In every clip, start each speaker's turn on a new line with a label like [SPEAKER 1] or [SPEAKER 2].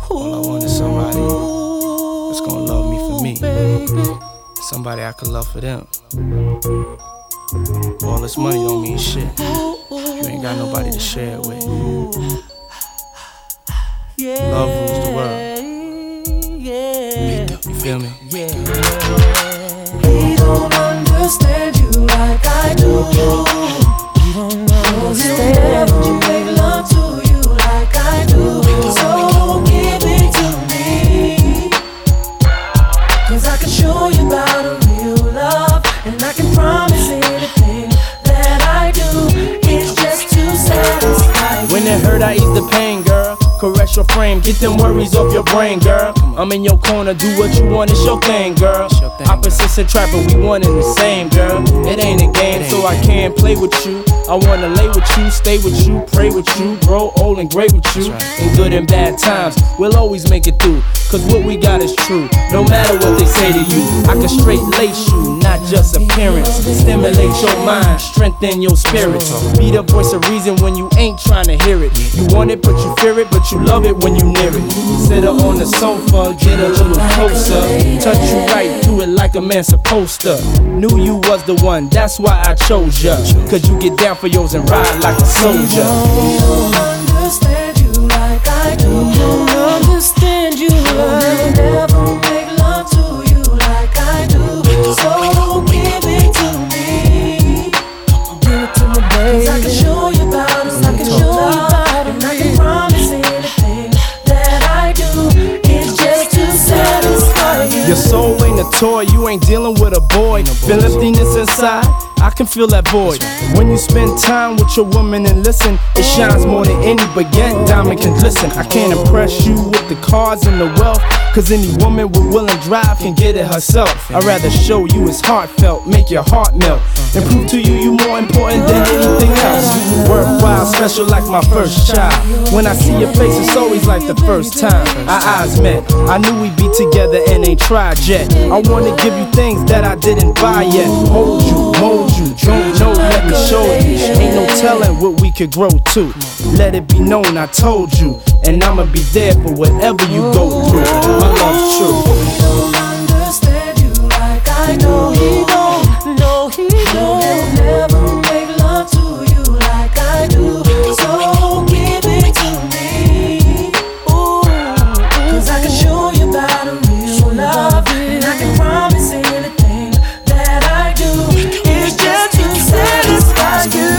[SPEAKER 1] All I want is somebody that's gonna love me for me. Somebody I can love for them. All this money don't mean shit. You ain't got nobody to share it with. Love rules the world. You feel me?
[SPEAKER 2] He don't understand you like I do. He don't understand you. Make love to you like I do. So give it to me, 'cause I can show you about a real love, and I can promise anything that I do is just to satisfy you.
[SPEAKER 1] When it hurt, I ease the pain, girl. Caress your frame, get them worries off your brain, girl. I'm in your corner, do what you want, it's your thing, girl. Opposites attract, but we one and the same, girl. It ain't a game, so I can't play with you. I wanna lay with you, stay with you, pray with you, grow old and great with you. In good and bad times, we'll always make it through, 'cause what we got is true. No matter what they say to you, I can straight lace you, not just appearance. Stimulate your mind, strengthen your spirit. Be the voice of reason when you ain't trying to hear it. You want it, but you fear it, but you love it when you near it. Sit her on the sofa, get a little closer. Touch you right through it like a man supposed to. Knew you was the one, that's why I chose ya. 'Cause you get down for yours and ride like a soldier.
[SPEAKER 2] He don't understand you like I do. He don't understand you like never make love to you like I do. So give it to me. Give it to me, baby. 'Cause I can show you about us, I can show you about it, and I can promise anything that I do is just to satisfy you.
[SPEAKER 1] Your soul ain't a toy, you ain't dealing with a boy. Feel emptiness inside, I can feel that void. When you spend time with your woman and listen, it shines more than any baguette diamond can glisten. I can't impress you with the cars and the wealth, 'cause any woman with will and drive can get it herself. I'd rather show you it's heartfelt, make your heart melt, and prove to you you more important than anything else. Worthwhile, special like my first child. When I see your face, it's always like the first time our eyes met. I knew we'd be together and ain't tried yet. I wanna give you things that I didn't buy yet. Hold you, mold you, don't know, let me show you. Ain't no telling what we could grow to. Let it be known I told you, and I'ma be there for whatever you go through. My love's true.
[SPEAKER 2] He don't understand you like I do. He don't, no, he don't. He'll never make love to you like I do. So give it to me, ooh, 'cause I can show you about a real love, and I can promise anything that I do is just to satisfy you.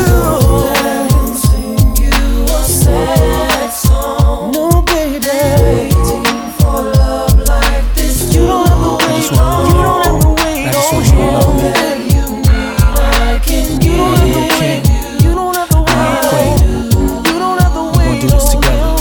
[SPEAKER 2] Sing you a sad song, no baby. Waiting for love like this, you don't have to wait long. You don't have to wait.
[SPEAKER 1] I just want you to love me.
[SPEAKER 2] You need, I can give you. You don't have to wait. You don't have to wait.
[SPEAKER 1] We're gonna do this together.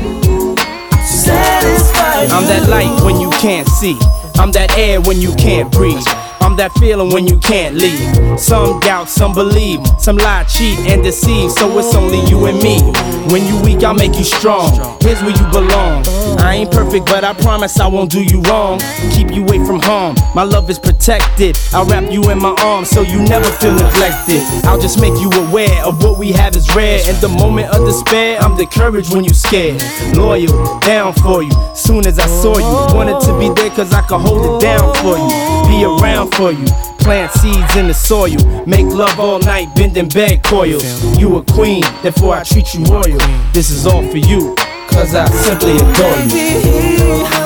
[SPEAKER 2] Satisfy you.
[SPEAKER 1] I'm that light when you can't see, I'm that air when you can't breathe, I'm that feeling when you can't leave. Some doubt, some believe, some lie, cheat, and deceive. So it's only you and me. When you weak, I'll make you strong. Here's where you belong. I ain't perfect, but I promise I won't do you wrong. Keep you away from harm, my love is protected. I'll wrap you in my arms so you never feel neglected. I'll just make you aware of what we have is rare. In the moment of despair, I'm the courage when you scared. Loyal, down for you, soon as I saw you. Wanted to be there 'cause I could hold it down for you. Be around for you, plant seeds in the soil. Make love all night, bending bed coils. You a queen, therefore I treat you royal. This is all for you, 'cause I simply adore you.